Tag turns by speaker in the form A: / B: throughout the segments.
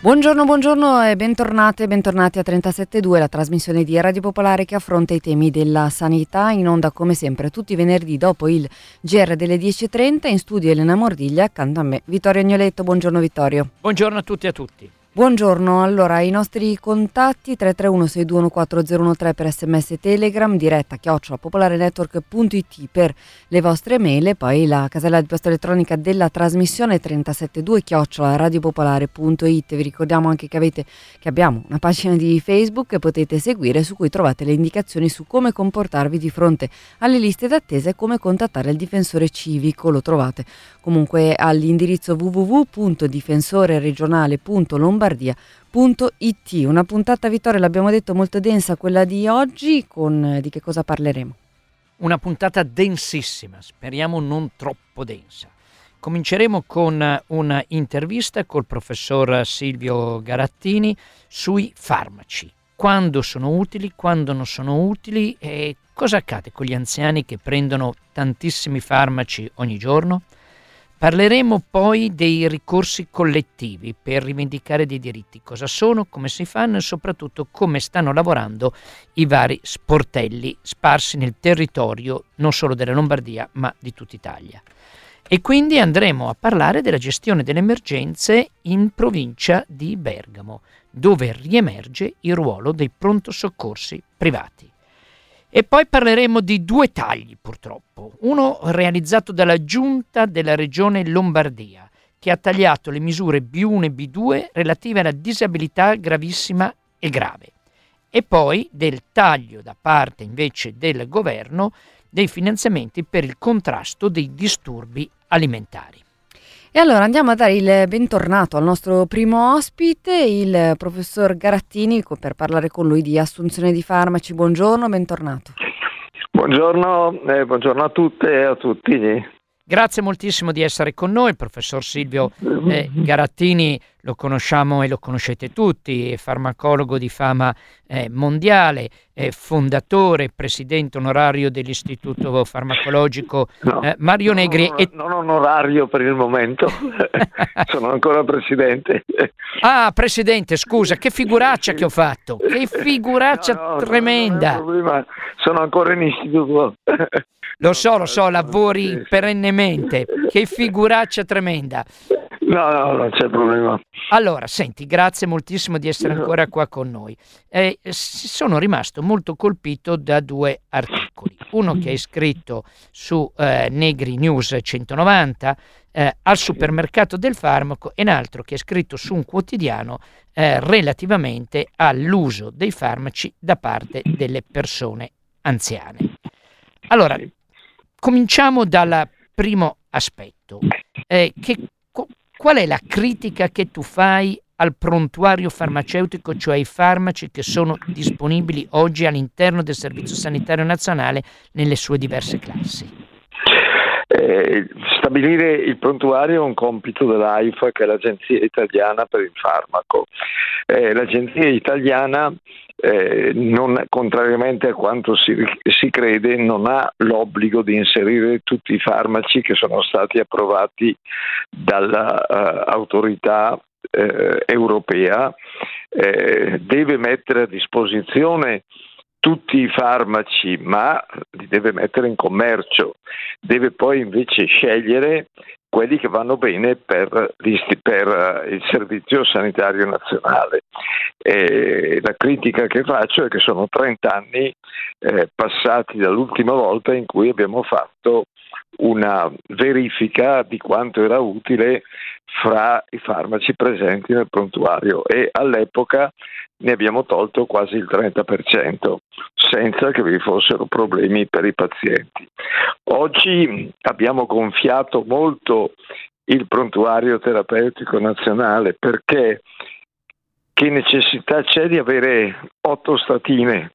A: Buongiorno e bentornati a 37.2, la trasmissione di Radio Popolare che affronta i temi della sanità, in onda come sempre tutti i venerdì dopo il GR delle 10.30. In studio Elena Mordiglia, accanto a me Vittorio Agnoletto. Buongiorno Vittorio.
B: Buongiorno a tutti e a tutti.
A: Buongiorno, allora i nostri contatti 331-621-4013 per sms e telegram, diretta @popolarenetwork.it per le vostre mail e poi la casella di posta elettronica della trasmissione 372@radiopopolare.it. Vi ricordiamo anche che abbiamo una pagina di Facebook che potete seguire, su cui trovate le indicazioni su come comportarvi di fronte alle liste d'attesa e come contattare il difensore civico. Lo trovate comunque all'indirizzo www.difensoreregionale.lombardia.it. Una puntata, Vittorio, l'abbiamo detto, molto densa quella di oggi. Di che cosa parleremo?
B: Una puntata densissima, speriamo non troppo densa. Cominceremo con una intervista col professor Silvio Garattini sui farmaci. Quando sono utili, quando non sono utili e cosa accade con gli anziani che prendono tantissimi farmaci ogni giorno. Parleremo poi dei ricorsi collettivi per rivendicare dei diritti, cosa sono, come si fanno e soprattutto come stanno lavorando i vari sportelli sparsi nel territorio non solo della Lombardia ma di tutta Italia. E quindi andremo a parlare della gestione delle emergenze in provincia di Bergamo, dove riemerge il ruolo dei pronto soccorsi privati. E poi parleremo di due tagli, purtroppo. Uno realizzato dalla Giunta della Regione Lombardia, che ha tagliato le misure B1 e B2 relative alla disabilità gravissima e grave. E poi del taglio da parte invece del governo dei finanziamenti per il contrasto dei disturbi alimentari.
A: E allora andiamo a dare il bentornato al nostro primo ospite, il professor Garattini, per parlare con lui di assunzione di farmaci. Buongiorno, bentornato.
C: Buongiorno a tutte e a tutti.
B: Grazie moltissimo di essere con noi, il professor Silvio Garattini. Lo conosciamo e lo conoscete tutti, è farmacologo di fama mondiale, è fondatore, presidente onorario dell'Istituto Farmacologico Mario Negri.
C: Non onorario per il momento, sono ancora presidente.
B: Ah, presidente, scusa, che figuraccia che ho fatto, che figuraccia tremenda.
C: Non è un problema, sono ancora in istituto.
B: Lo so, lavori perennemente, che figuraccia tremenda.
C: No, non c'è problema.
B: Allora, senti, grazie moltissimo di essere ancora qua con noi. Sono rimasto molto colpito da due articoli. Uno che hai scritto su Negri News 190, al supermercato del farmaco, e un altro che hai scritto su un quotidiano relativamente all'uso dei farmaci da parte delle persone anziane. Allora, cominciamo dal primo aspetto. Qual è la critica che tu fai al prontuario farmaceutico, cioè ai farmaci che sono disponibili oggi all'interno del Servizio Sanitario Nazionale nelle sue diverse classi?
C: Stabilire il prontuario è un compito dell'AIFA, che è l'Agenzia Italiana per il Farmaco. L'Agenzia Italiana, contrariamente a quanto si crede, non ha l'obbligo di inserire tutti i farmaci che sono stati approvati dall'autorità europea. Deve mettere a disposizione tutti i farmaci, ma li deve mettere in commercio. Deve poi invece scegliere quelli che vanno bene per il Servizio Sanitario Nazionale. La critica che faccio è che sono 30 anni passati dall'ultima volta in cui abbiamo fatto una verifica di quanto era utile fra i farmaci presenti nel prontuario, e all'epoca ne abbiamo tolto quasi il 30% senza che vi fossero problemi per i pazienti. Oggi abbiamo gonfiato molto il prontuario terapeutico nazionale, perché che necessità c'è di avere 8 statine?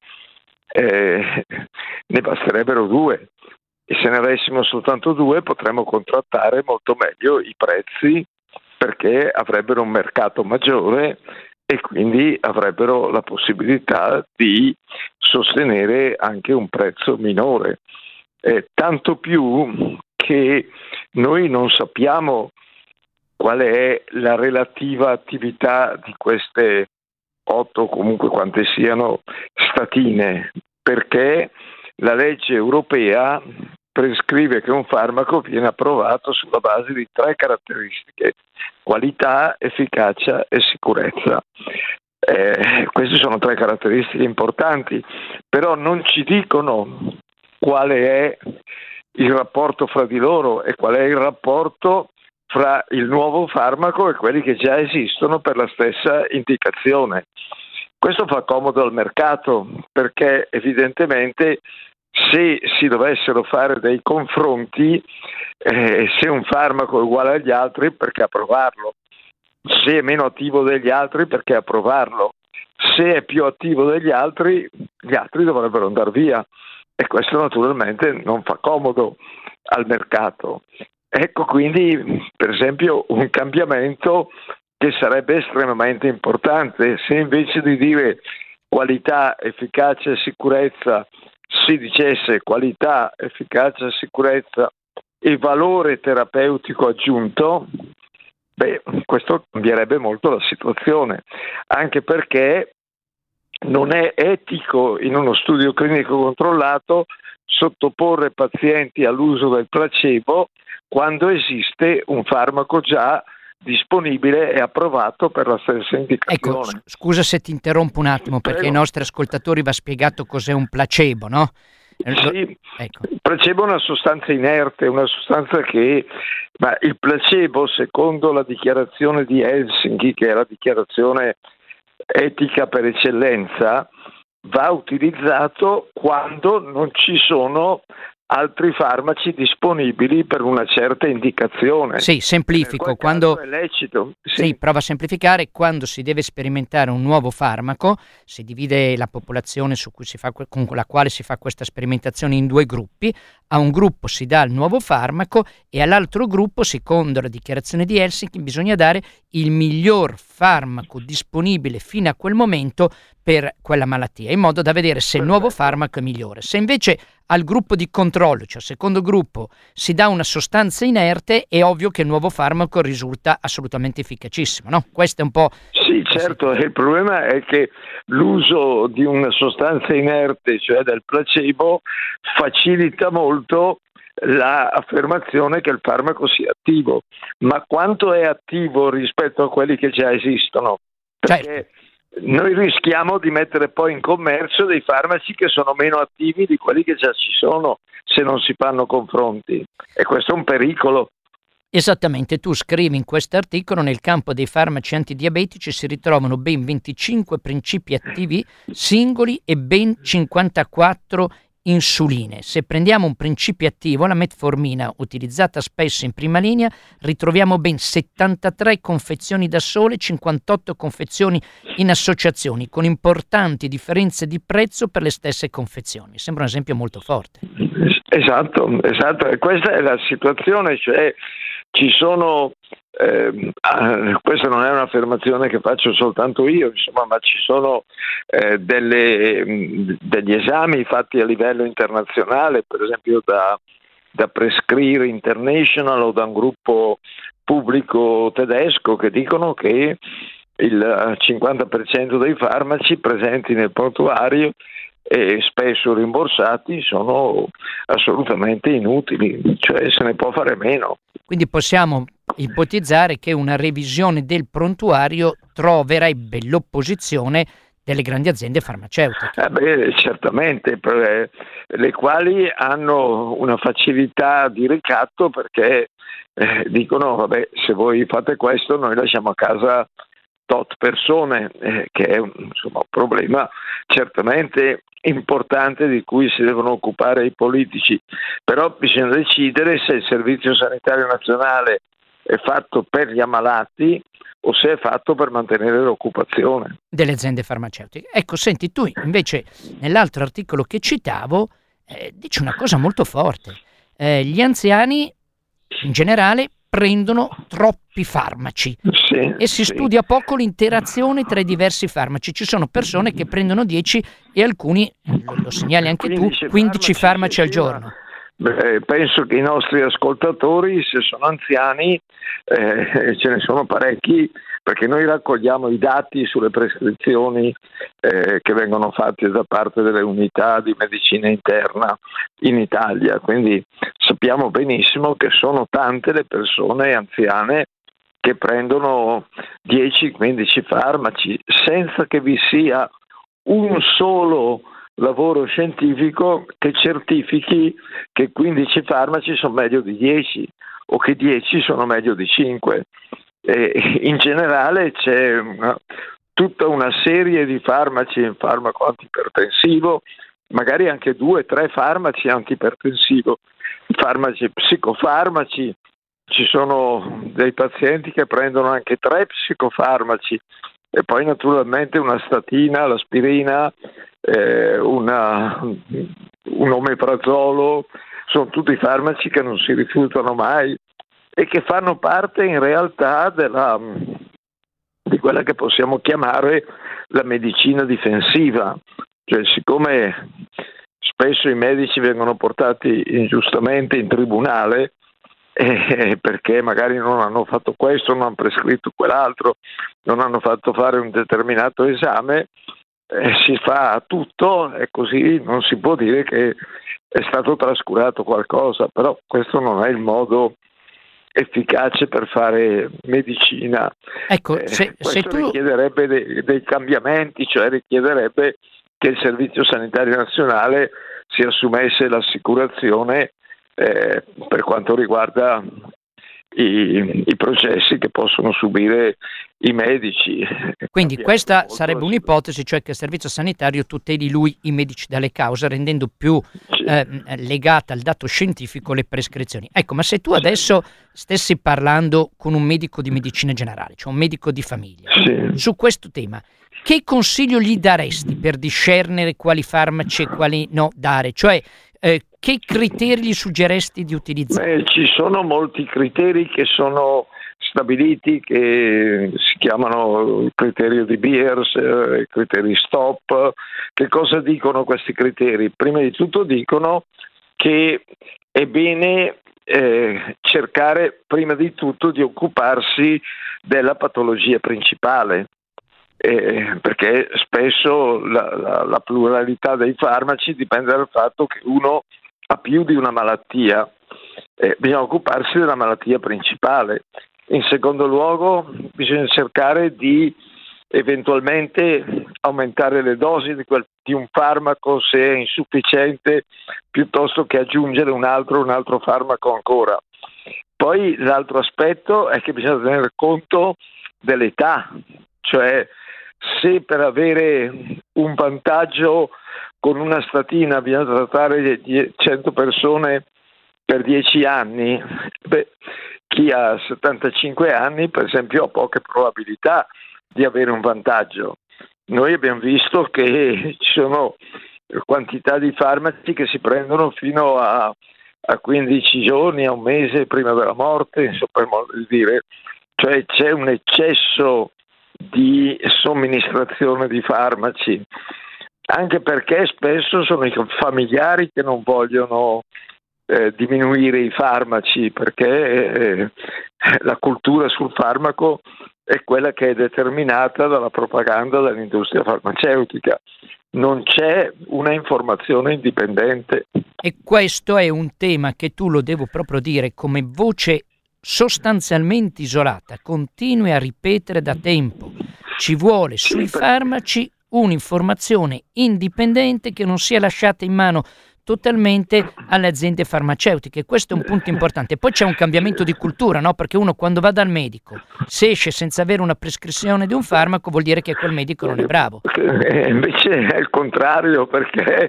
C: Ne basterebbero 2. E se ne avessimo soltanto 2 potremmo contrattare molto meglio i prezzi, perché avrebbero un mercato maggiore e quindi avrebbero la possibilità di sostenere anche un prezzo minore. Tanto più che noi non sappiamo qual è la relativa attività di queste 8, comunque quante siano, statine, perché la legge europea prescrive che un farmaco viene approvato sulla base di 3 caratteristiche: qualità, efficacia e sicurezza. Queste sono 3 caratteristiche importanti, però non ci dicono quale è il rapporto fra di loro e qual è il rapporto fra il nuovo farmaco e quelli che già esistono per la stessa indicazione. Questo fa comodo al mercato, perché evidentemente se si dovessero fare dei confronti, se un farmaco è uguale agli altri, perché approvarlo? Se è meno attivo degli altri, perché approvarlo? Se è più attivo degli altri, gli altri dovrebbero andare via, e questo naturalmente non fa comodo al mercato. Ecco quindi, per esempio, un cambiamento che sarebbe estremamente importante: se invece di dire qualità, efficacia e sicurezza si dicesse qualità, efficacia, sicurezza e valore terapeutico aggiunto, questo cambierebbe molto la situazione, anche perché non è etico in uno studio clinico controllato sottoporre pazienti all'uso del placebo quando esiste un farmaco già disponibile e approvato per la stessa indicazione.
B: Ecco, scusa se ti interrompo un attimo, perché ai nostri ascoltatori va spiegato cos'è un placebo, no?
C: Sì,
B: ecco.
C: Il placebo è una sostanza inerte, una sostanza che, ma il placebo, secondo la dichiarazione di Helsinki, che è la dichiarazione etica per eccellenza, va utilizzato quando non ci sono altri farmaci disponibili per una certa indicazione.
B: Sì, semplifico, quando
C: è lecito.
B: Sì, prova a semplificare: quando si deve sperimentare un nuovo farmaco, si divide la popolazione con la quale si fa questa sperimentazione in 2 gruppi. A un gruppo si dà il nuovo farmaco e all'altro gruppo, secondo la dichiarazione di Helsinki, bisogna dare il miglior farmaco disponibile fino a quel momento per quella malattia, in modo da vedere se il nuovo farmaco è migliore. Se invece al gruppo di controllo, cioè al secondo gruppo, si dà una sostanza inerte, è ovvio che il nuovo farmaco risulta assolutamente efficacissimo, no? Questo è un po'...
C: Sì, certo, il problema è che l'uso di una sostanza inerte, cioè del placebo, facilita molto l'affermazione che il farmaco sia attivo. Ma quanto è attivo rispetto a quelli che già esistono? Perché
B: Certo.
C: Noi rischiamo di mettere poi in commercio dei farmaci che sono meno attivi di quelli che già ci sono, se non si fanno confronti, e questo è un pericolo.
B: Esattamente, tu scrivi in questo articolo: nel campo dei farmaci antidiabetici si ritrovano ben 25 principi attivi singoli e ben 54 insuline. Se prendiamo un principio attivo, la metformina, utilizzata spesso in prima linea, ritroviamo ben 73 confezioni da sole, 58 confezioni in associazioni, con importanti differenze di prezzo per le stesse confezioni. Sembra un esempio molto forte.
C: Esatto, e questa è la situazione, cioè ci sono, questa non è un'affermazione che faccio soltanto io, insomma, ma ci sono degli esami fatti a livello internazionale, per esempio da Prescrire International o da un gruppo pubblico tedesco, che dicono che il 50% dei farmaci presenti nel prontuario e spesso rimborsati sono assolutamente inutili, cioè se ne può fare meno.
B: Quindi possiamo ipotizzare che una revisione del prontuario troverebbe l'opposizione delle grandi aziende farmaceutiche.
C: Certamente, le quali hanno una facilità di ricatto, perché dicono vabbè, se voi fate questo noi lasciamo a casa tot persone, che è insomma un problema certamente importante di cui si devono occupare i politici, però bisogna decidere se il Servizio Sanitario Nazionale è fatto per gli ammalati o se è fatto per mantenere l'occupazione
B: delle aziende farmaceutiche. Ecco, senti, tu invece nell'altro articolo che citavo dici una cosa molto forte: gli anziani in generale prendono troppi farmaci e si studia poco l'interazione tra i diversi farmaci. Ci sono persone che prendono 10 e alcuni, lo segnali anche tu, 15 farmaci al giorno.
C: penso che i nostri ascoltatori, se sono anziani, ce ne sono parecchi, perché noi raccogliamo i dati sulle prescrizioni che vengono fatte da parte delle unità di medicina interna in Italia, quindi sappiamo benissimo che sono tante le persone anziane che prendono 10-15 farmaci senza che vi sia un solo lavoro scientifico che certifichi che 15 farmaci sono meglio di 10 o che 10 sono meglio di 5. In generale c'è tutta una serie di farmaci, il farmaco antipertensivo, magari anche 2-3 farmaci antipertensivo, farmaci psicofarmaci, ci sono dei pazienti che prendono anche 3 psicofarmaci e poi naturalmente una statina, l'aspirina, un omeprazolo, sono tutti farmaci che non si rifiutano mai e che fanno parte in realtà di quella che possiamo chiamare la medicina difensiva, cioè siccome spesso i medici vengono portati ingiustamente in tribunale perché magari non hanno fatto questo, non hanno prescritto quell'altro, non hanno fatto fare un determinato esame, si fa tutto e così non si può dire che è stato trascurato qualcosa, però questo non è il modo efficace per fare medicina.
B: Ecco,
C: se tu richiederebbe dei cambiamenti, cioè richiederebbe che il Servizio Sanitario Nazionale si assumesse l'assicurazione per quanto riguarda i processi che possono subire i medici.
B: Quindi questa sarebbe un'ipotesi, cioè che il servizio sanitario tuteli lui i medici dalle cause, rendendo più legata al dato scientifico le prescrizioni. Ecco, ma se tu adesso stessi parlando con un medico di medicina generale, cioè un medico di famiglia, su questo tema, che consiglio gli daresti per discernere quali farmaci e quali no dare? Cioè, che criteri gli suggeresti di utilizzare?
C: Ci sono molti criteri che sono stabiliti, che si chiamano il criterio di Beers, i criteri STOP. Che cosa dicono questi criteri? Prima di tutto dicono che è bene cercare prima di tutto di occuparsi della patologia principale. Perché spesso la pluralità dei farmaci dipende dal fatto che uno ha più di una malattia, bisogna occuparsi della malattia principale. In secondo luogo bisogna cercare di eventualmente aumentare le dosi di un farmaco se è insufficiente, piuttosto che aggiungere un altro farmaco ancora. Poi l'altro aspetto è che bisogna tenere conto dell'età, cioè se per avere un vantaggio con una statina bisogna trattare 100 persone per 10 anni, chi ha 75 anni per esempio ha poche probabilità di avere un vantaggio. Noi abbiamo visto che ci sono quantità di farmaci che si prendono fino a 15 giorni, a un mese prima della morte, insomma, per modo di dire, cioè c'è un eccesso di somministrazione di farmaci, anche perché spesso sono i familiari che non vogliono diminuire i farmaci, perché la cultura sul farmaco è quella che è determinata dalla propaganda dell'industria farmaceutica. Non c'è una informazione indipendente.
B: E questo è un tema che tu, lo devo proprio dire, come voce sostanzialmente isolata, continui a ripetere da tempo. Ci vuole sui farmaci un'informazione indipendente che non sia lasciata in mano totalmente alle aziende farmaceutiche. Questo è un punto importante. Poi c'è un cambiamento di cultura, no? Perché uno quando va dal medico, se esce senza avere una prescrizione di un farmaco, vuol dire che quel medico non è bravo.
C: Invece è il contrario, perché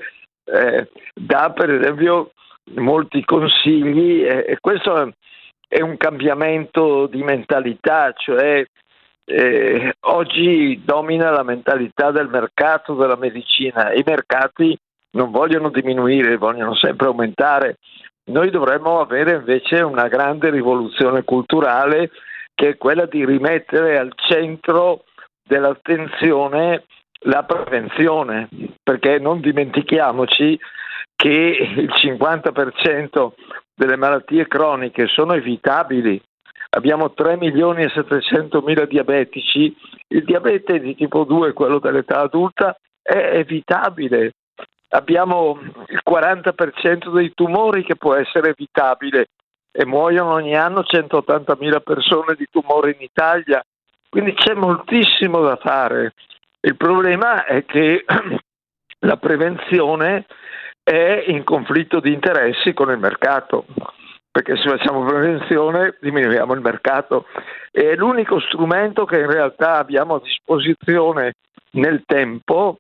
C: dà per esempio molti consigli e questo è un cambiamento di mentalità, cioè oggi domina la mentalità del mercato della medicina. I mercati non vogliono diminuire, vogliono sempre aumentare. Noi dovremmo avere invece una grande rivoluzione culturale, che è quella di rimettere al centro dell'attenzione la prevenzione, perché non dimentichiamoci che il 50% delle malattie croniche sono evitabili. Abbiamo 3.700.000 diabetici, il diabete di tipo 2, quello dell'età adulta, è evitabile. Abbiamo il 40% dei tumori che può essere evitabile e muoiono ogni anno 180.000 persone di tumore in Italia, quindi c'è moltissimo da fare. Il problema è che la prevenzione è in conflitto di interessi con il mercato, perché se facciamo prevenzione diminuiamo il mercato. È l'unico strumento che in realtà abbiamo a disposizione nel tempo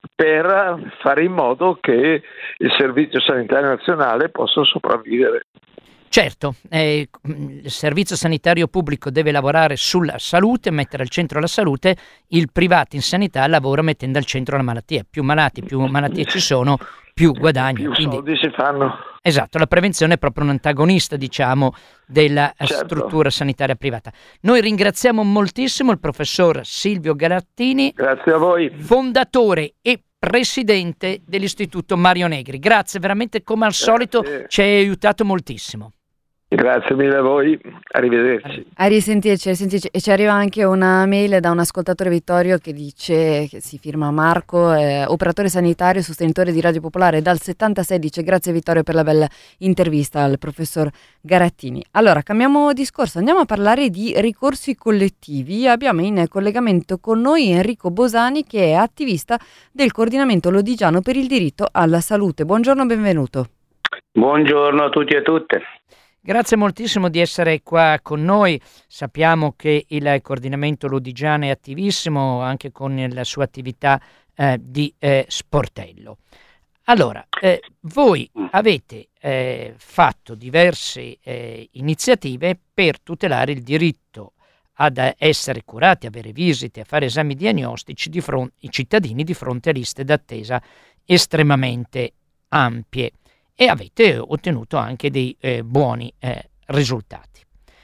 C: per fare in modo che il Servizio Sanitario Nazionale possa sopravvivere.
B: Certo, il servizio sanitario pubblico deve lavorare sulla salute, mettere al centro la salute, il privato in sanità lavora mettendo al centro la malattia. Più malattie ci sono, più guadagni.
C: Più soldi si fanno.
B: Esatto, la prevenzione è proprio un antagonista, diciamo, della struttura sanitaria privata. Noi ringraziamo moltissimo il professor Silvio Garattini.
C: Grazie a voi.
B: Fondatore e presidente dell'Istituto Mario Negri. Grazie, veramente come al solito ci hai aiutato moltissimo.
C: Grazie mille a voi, arrivederci.
A: A risentirci. E ci arriva anche una mail da un ascoltatore, Vittorio, che dice, che si firma Marco, operatore sanitario, sostenitore di Radio Popolare dal 76, dice grazie Vittorio per la bella intervista al professor Garattini. Allora, cambiamo discorso, andiamo a parlare di ricorsi collettivi. Abbiamo in collegamento con noi Enrico Bosani, che è attivista del coordinamento lodigiano per il diritto alla salute. Buongiorno, benvenuto.
D: Buongiorno a tutti e a tutte.
B: Grazie moltissimo di essere qua con noi. Sappiamo che il coordinamento lodigiano è attivissimo anche con la sua attività di sportello. Allora, voi avete fatto diverse iniziative per tutelare il diritto ad essere curati, avere visite, a fare esami diagnostici i cittadini di fronte a liste d'attesa estremamente ampie. E avete ottenuto anche dei buoni risultati.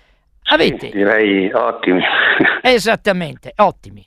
D: Sì, direi ottimi.
B: Esattamente, ottimi.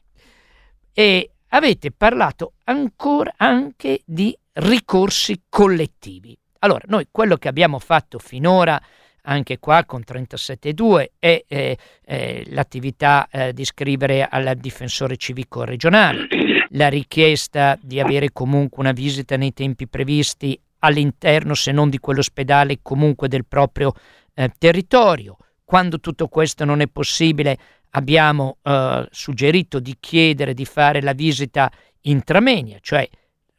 B: E avete parlato ancora anche di ricorsi collettivi. Allora, noi quello che abbiamo fatto finora, anche qua con 37.2, è l'attività di scrivere al difensore civico regionale, la richiesta di avere comunque una visita nei tempi previsti all'interno, se non di quell'ospedale, comunque del proprio territorio. Quando tutto questo non è possibile, abbiamo suggerito di chiedere di fare la visita intramenia, cioè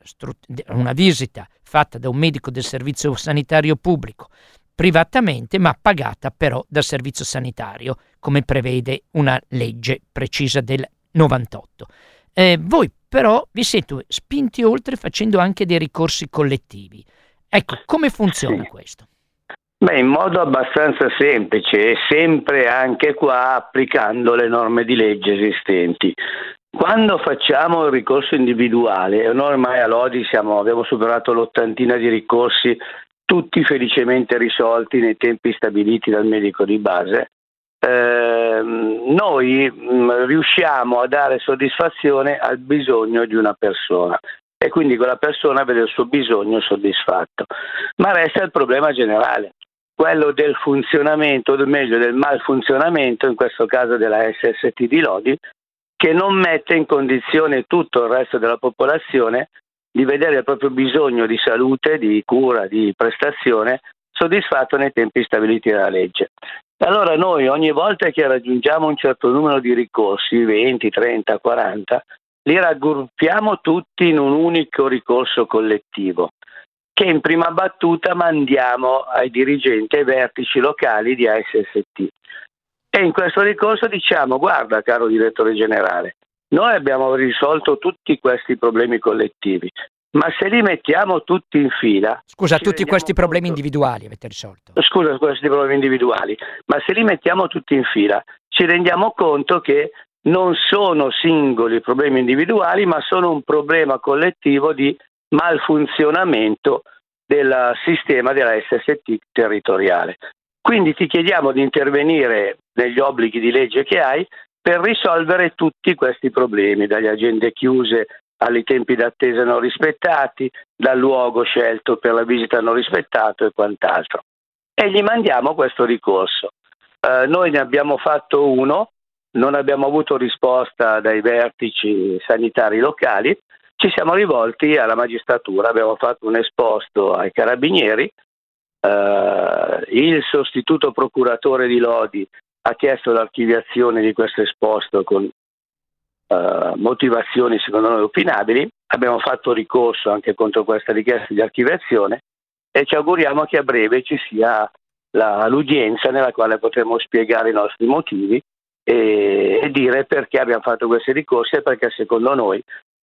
B: una visita fatta da un medico del servizio sanitario pubblico, privatamente, ma pagata però dal servizio sanitario, come prevede una legge precisa del 98. Voi però vi siete spinti oltre facendo anche dei ricorsi collettivi. Ecco, come funziona questo?
D: Beh, in modo abbastanza semplice e sempre anche qua applicando le norme di legge esistenti. Quando facciamo il ricorso individuale, e noi ormai a Lodi abbiamo superato l'80 di ricorsi, tutti felicemente risolti nei tempi stabiliti dal medico di base, noi riusciamo a dare soddisfazione al bisogno di una persona e quindi quella persona vede il suo bisogno soddisfatto. Ma resta il problema generale, quello del funzionamento, o meglio del malfunzionamento, in questo caso della SST di Lodi, che non mette in condizione tutto il resto della popolazione di vedere il proprio bisogno di salute, di cura, di prestazione soddisfatto nei tempi stabiliti dalla legge. Allora noi ogni volta che raggiungiamo un certo numero di ricorsi, 20, 30, 40, li raggruppiamo tutti in un unico ricorso collettivo che in prima battuta mandiamo ai dirigenti e ai vertici locali di ASST. E in questo ricorso diciamo: guarda caro direttore generale, noi abbiamo risolto tutti questi problemi collettivi, ma se li mettiamo tutti in fila...
B: Scusa, tutti questi problemi individuali avete risolto?
D: Scusa, questi problemi individuali, ma se li mettiamo tutti in fila ci rendiamo conto che non sono singoli problemi individuali, ma sono un problema collettivo di malfunzionamento del sistema della SST territoriale. Quindi ti chiediamo di intervenire negli obblighi di legge che hai per risolvere tutti questi problemi, dalle agende chiuse ai tempi d'attesa non rispettati, dal luogo scelto per la visita non rispettato e quant'altro. E gli mandiamo questo ricorso. Noi ne abbiamo fatto uno, non abbiamo avuto risposta dai vertici sanitari locali, ci siamo rivolti alla magistratura, abbiamo fatto un esposto ai carabinieri, il sostituto procuratore di Lodi ha chiesto l'archiviazione di questo esposto con motivazioni secondo noi opinabili, abbiamo fatto ricorso anche contro questa richiesta di archiviazione e ci auguriamo che a breve ci sia l'udienza nella quale potremo spiegare i nostri motivi e dire perché abbiamo fatto questi ricorsi e perché secondo noi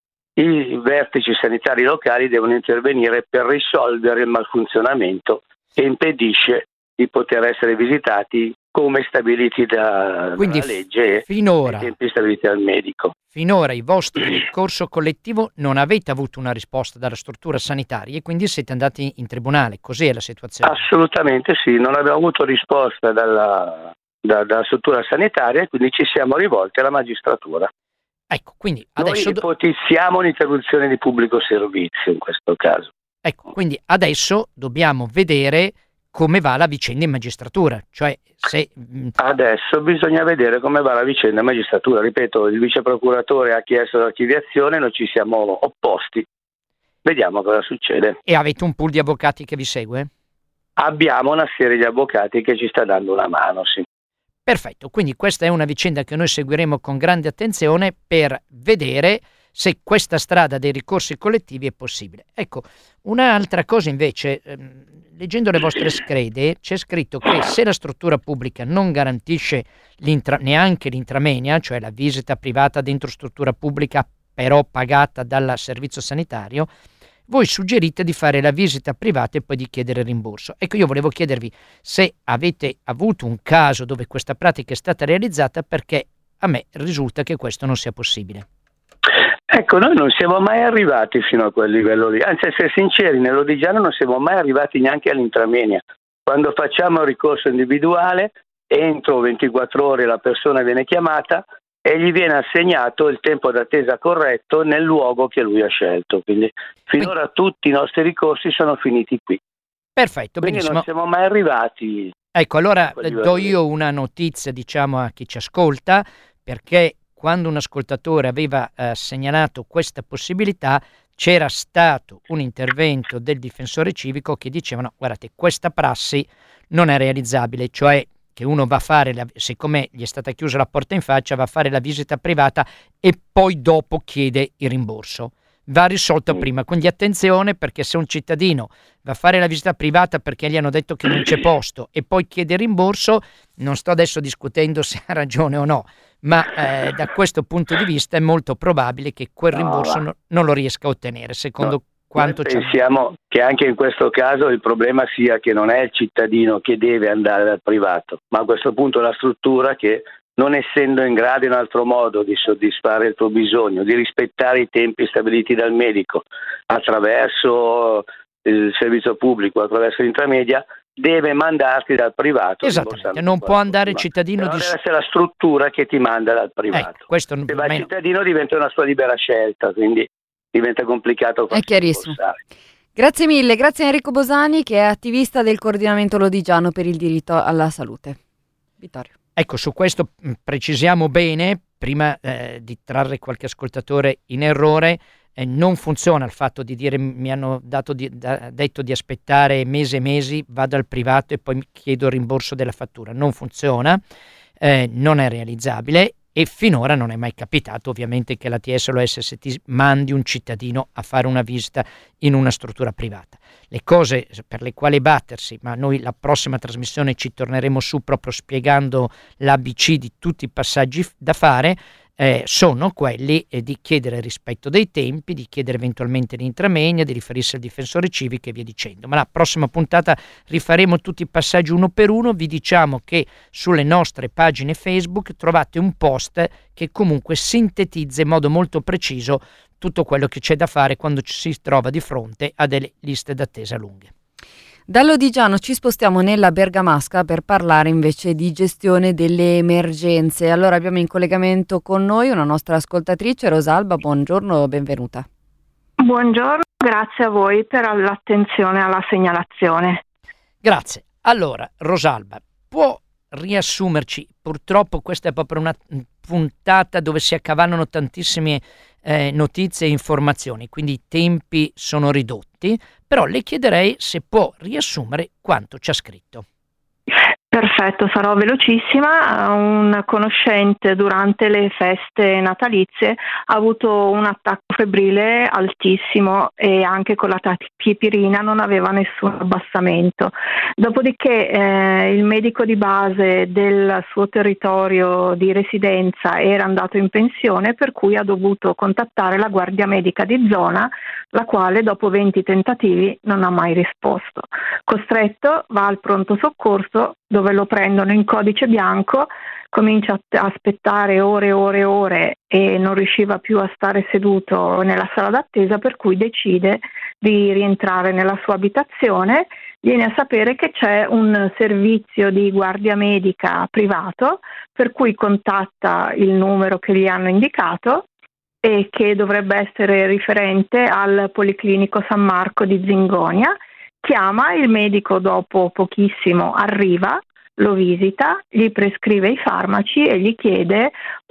D: i vertici sanitari locali devono intervenire per risolvere il malfunzionamento che impedisce di poter essere visitati come stabiliti dalla legge
B: finora,
D: e tempi stabiliti dal medico.
B: Finora i vostri ricorso collettivo non avete avuto una risposta dalla struttura sanitaria e quindi siete andati in tribunale, così è la situazione?
D: Assolutamente sì, non abbiamo avuto risposta dalla struttura sanitaria e quindi ci siamo rivolti alla magistratura.
B: Ecco, quindi adesso
D: noi ipotizziamo un'interruzione di pubblico servizio in questo caso.
B: Ecco, quindi adesso dobbiamo vedere come va la vicenda in magistratura, cioè se...
D: Adesso bisogna vedere come va la vicenda in magistratura. Ripeto, il vice procuratore ha chiesto l'archiviazione, noi ci siamo opposti. Vediamo cosa succede.
B: E avete un pool di avvocati che vi segue?
D: Abbiamo una serie di avvocati che ci sta dando una mano, sì.
B: Perfetto, quindi questa è una vicenda che noi seguiremo con grande attenzione per vedere se questa strada dei ricorsi collettivi è possibile. Ecco, un'altra cosa invece, leggendo le vostre schede, c'è scritto che se la struttura pubblica non garantisce neanche l'intramenia, cioè la visita privata dentro struttura pubblica però pagata dal servizio sanitario, voi suggerite di fare la visita privata e poi di chiedere rimborso. Ecco, io volevo chiedervi se avete avuto un caso dove questa pratica è stata realizzata, perché a me risulta che questo non sia possibile.
D: Ecco, noi non siamo mai arrivati fino a quel livello lì, anzi, a essere sinceri, nell'Odigiano non siamo mai arrivati neanche all'intramenia. Quando facciamo il ricorso individuale, entro 24 ore la persona viene chiamata e gli viene assegnato il tempo d'attesa corretto nel luogo che lui ha scelto. Quindi finora tutti i nostri ricorsi sono finiti qui.
B: Perfetto,
D: quindi
B: benissimo.
D: Non siamo mai arrivati.
B: Ecco, allora do io una notizia, diciamo, a chi ci ascolta, perché quando un ascoltatore aveva segnalato questa possibilità c'era stato un intervento del difensore civico che dicevano: guardate, questa prassi non è realizzabile, cioè che uno va a fare, siccome gli è stata chiusa la porta in faccia, va a fare la visita privata e poi dopo chiede il rimborso. Va risolto prima, quindi attenzione, perché se un cittadino va a fare la visita privata perché gli hanno detto che non c'è posto e poi chiede il rimborso, non sto adesso discutendo se ha ragione o no, ma da questo punto di vista è molto probabile che quel rimborso non lo riesca a ottenere, secondo quanto
D: noi pensiamo che anche in questo caso il problema sia che non è il cittadino che deve andare dal privato, ma a questo punto la struttura che, non essendo in grado in altro modo di soddisfare il tuo bisogno, di rispettare i tempi stabiliti dal medico attraverso il servizio pubblico, attraverso l'intramedia, deve mandarti dal privato.
B: Esattamente, non può andare il cittadino
D: deve essere la struttura che ti manda dal privato.
B: Questo
D: se va il cittadino diventa una sua libera scelta, quindi diventa complicato.
A: È chiarissimo. Grazie mille, grazie a Enrico Bosani, che è attivista del coordinamento lodigiano per il diritto alla salute. Vittorio.
B: Ecco, su questo precisiamo bene, prima di trarre qualche ascoltatore in errore, non funziona il fatto di dire mi hanno detto di aspettare mesi e mesi, vado al privato e poi chiedo il rimborso della fattura. Non funziona, non è realizzabile e finora non è mai capitato ovviamente che la TS o la SST mandi un cittadino a fare una visita in una struttura privata. Le cose per le quali battersi, ma noi la prossima trasmissione ci torneremo su proprio spiegando l'ABC di tutti i passaggi da fare, sono quelli di chiedere rispetto dei tempi, di chiedere eventualmente l'intramenia, di riferirsi al difensore civico e via dicendo. Ma la prossima puntata rifaremo tutti i passaggi uno per uno. Vi diciamo che sulle nostre pagine Facebook trovate un post che comunque sintetizza in modo molto preciso tutto quello che c'è da fare quando ci si trova di fronte a delle liste d'attesa lunghe.
A: Da Lodigiano ci spostiamo nella Bergamasca per parlare invece di gestione delle emergenze. Allora abbiamo in collegamento con noi una nostra ascoltatrice, Rosalba. Buongiorno, benvenuta.
E: Buongiorno, grazie a voi per l'attenzione alla segnalazione.
B: Grazie. Allora, Rosalba, può riassumerci, purtroppo questa è proprio una puntata dove si accavallano tantissime notizie e informazioni, quindi i tempi sono ridotti, però le chiederei se può riassumere quanto ci ha scritto.
E: Perfetto, sarò velocissima. Un conoscente durante le feste natalizie ha avuto un attacco febbrile altissimo e anche con la tachipirina non aveva nessun abbassamento. Dopodiché il medico di base del suo territorio di residenza era andato in pensione, per cui ha dovuto contattare la guardia medica di zona, la quale dopo 20 tentativi non ha mai risposto. Costretto, va al pronto soccorso dove lo prendono in codice bianco, comincia a aspettare ore e non riusciva più a stare seduto nella sala d'attesa, per cui decide di rientrare nella sua abitazione. Viene a sapere che c'è un servizio di guardia medica privato, per cui contatta il numero che gli hanno indicato e che dovrebbe essere riferente al Policlinico San Marco di Zingonia. Chiama, il medico dopo pochissimo arriva, lo visita, gli prescrive i farmaci e gli chiede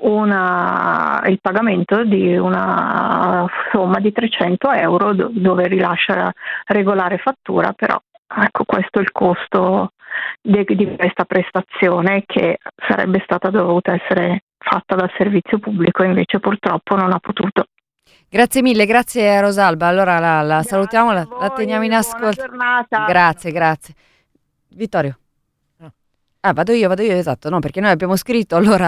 E: il pagamento di una somma di 300 euro dove rilascia la regolare fattura, però ecco, questo è il costo di questa prestazione che sarebbe stata dovuta essere fatta dal servizio pubblico, invece purtroppo non ha potuto.
A: Grazie mille, grazie Rosalba. Allora la salutiamo, la teniamo in ascolto.
E: Buona giornata.
A: Grazie. Vittorio. Vado io, esatto, no, perché noi abbiamo scritto allora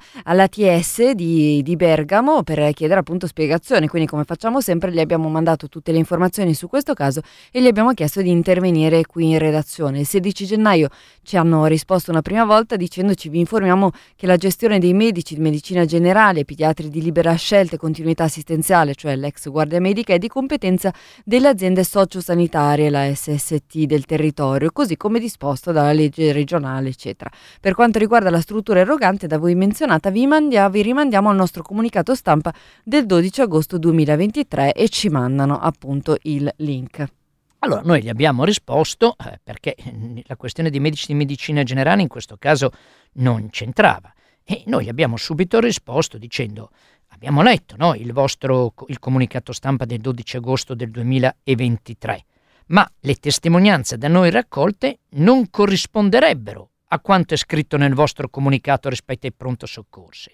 A: all'ATS di Bergamo per chiedere appunto spiegazioni, quindi come facciamo sempre gli abbiamo mandato tutte le informazioni su questo caso e gli abbiamo chiesto di intervenire qui in redazione. Il 16 gennaio ci hanno risposto una prima volta dicendoci: vi informiamo che la gestione dei medici di medicina generale, pediatri di libera scelta e continuità assistenziale, cioè l'ex guardia medica, è di competenza delle aziende sociosanitarie, la SST del territorio, così come disposto dalla legge regionale, eccetera. Per quanto riguarda la struttura erogante da voi menzionata, vi rimandiamo al nostro comunicato stampa del 12 agosto 2023 e ci mandano appunto il link.
B: Allora, noi gli abbiamo risposto perché la questione dei medici di medicina generale in questo caso non c'entrava, e noi gli abbiamo subito risposto dicendo: abbiamo letto, no, il comunicato stampa del 12 agosto del 2023, ma le testimonianze da noi raccolte non corrisponderebbero a quanto è scritto nel vostro comunicato rispetto ai pronto soccorsi.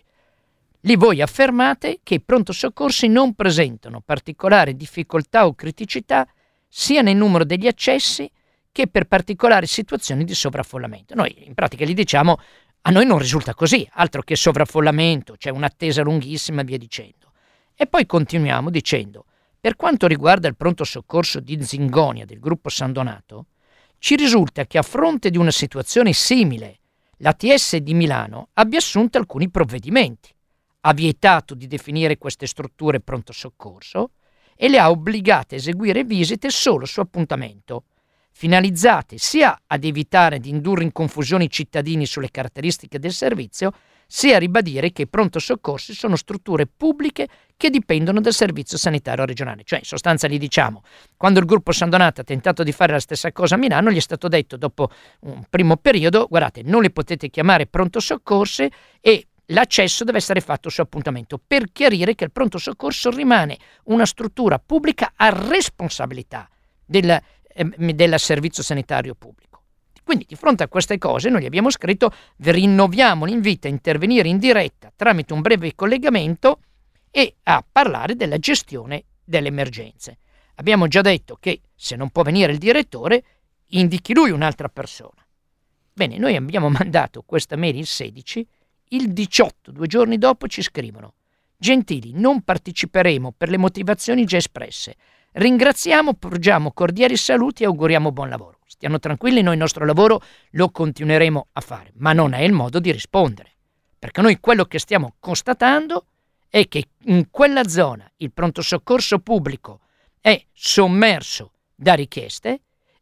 B: Lì voi affermate che i pronto soccorsi non presentano particolari difficoltà o criticità sia nel numero degli accessi che per particolari situazioni di sovraffollamento. Noi in pratica gli diciamo: a noi non risulta così, altro che sovraffollamento, c'è un'attesa lunghissima e via dicendo. E poi continuiamo dicendo: per quanto riguarda il pronto soccorso di Zingonia del gruppo San Donato, ci risulta che a fronte di una situazione simile l'ATS di Milano abbia assunto alcuni provvedimenti. Ha vietato di definire queste strutture pronto soccorso e le ha obbligate a eseguire visite solo su appuntamento, finalizzate sia ad evitare di indurre in confusione i cittadini sulle caratteristiche del servizio, sia a ribadire che i pronto soccorsi sono strutture pubbliche che dipendono dal servizio sanitario regionale. Cioè, in sostanza gli diciamo, quando il gruppo San Donato ha tentato di fare la stessa cosa a Milano, gli è stato detto dopo un primo periodo: guardate, non li potete chiamare pronto soccorsi e l'accesso deve essere fatto su appuntamento, per chiarire che il pronto soccorso rimane una struttura pubblica a responsabilità del servizio sanitario pubblico. Quindi di fronte a queste cose noi gli abbiamo scritto: vi rinnoviamo l'invito a intervenire in diretta tramite un breve collegamento e a parlare della gestione delle emergenze. Abbiamo già detto che se non può venire il direttore, indichi lui un'altra persona. Bene, noi abbiamo mandato questa mail il 16, il 18, 2 giorni dopo, ci scrivono: gentili, non parteciperemo per le motivazioni già espresse. Ringraziamo, porgiamo cordiali saluti e auguriamo buon lavoro. Stiano tranquilli, noi il nostro lavoro lo continueremo a fare, ma non è il modo di rispondere, perché noi quello che stiamo constatando è che in quella zona il pronto soccorso pubblico è sommerso da richieste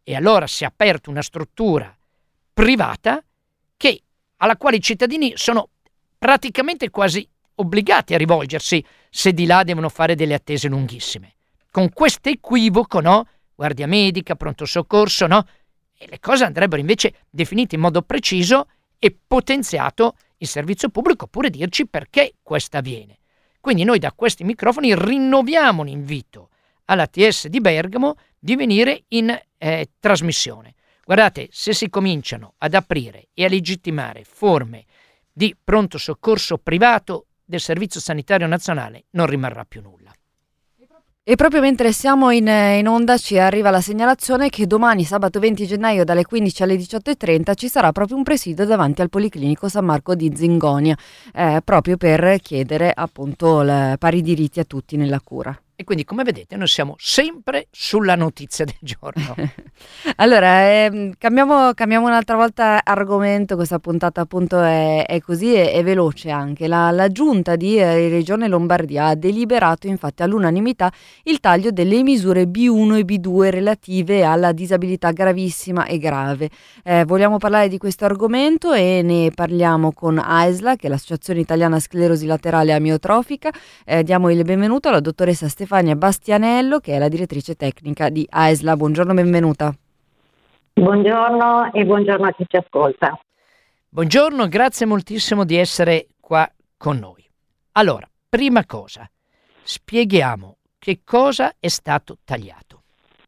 B: E allora si è aperta una struttura privata alla quale i cittadini sono praticamente quasi obbligati a rivolgersi se di là devono fare delle attese lunghissime. Con questo equivoco, no? Guardia medica, pronto soccorso, no? E le cose andrebbero invece definite in modo preciso e potenziato il servizio pubblico, oppure dirci perché questo avviene. Quindi noi da questi microfoni rinnoviamo un invito all'ATS di Bergamo di venire in trasmissione. Guardate, se si cominciano ad aprire e a legittimare forme di pronto soccorso privato del Servizio Sanitario Nazionale, non rimarrà più nulla.
A: E proprio mentre siamo in onda ci arriva la segnalazione che domani, sabato 20 gennaio, dalle 15 alle 18:30 ci sarà proprio un presidio davanti al Policlinico San Marco di Zingonia, proprio per chiedere appunto pari diritti a tutti nella cura.
B: E quindi, come vedete, noi siamo sempre sulla notizia del giorno.
A: Allora, cambiamo un'altra volta argomento. Questa puntata appunto è così, è veloce anche. La giunta di Regione Lombardia ha deliberato infatti all'unanimità il taglio delle misure B1 e B2 relative alla disabilità gravissima e grave. Vogliamo parlare di questo argomento e ne parliamo con ASLA, che è l'Associazione Italiana Sclerosi Laterale Amiotrofica. Diamo il benvenuto alla dottoressa Stefania Bastianello, che è la direttrice tecnica di ASLA. Buongiorno, benvenuta.
F: Buongiorno e buongiorno a chi ci ascolta.
B: Buongiorno, grazie moltissimo di essere qua con noi. Allora, prima cosa, spieghiamo che cosa è stato tagliato.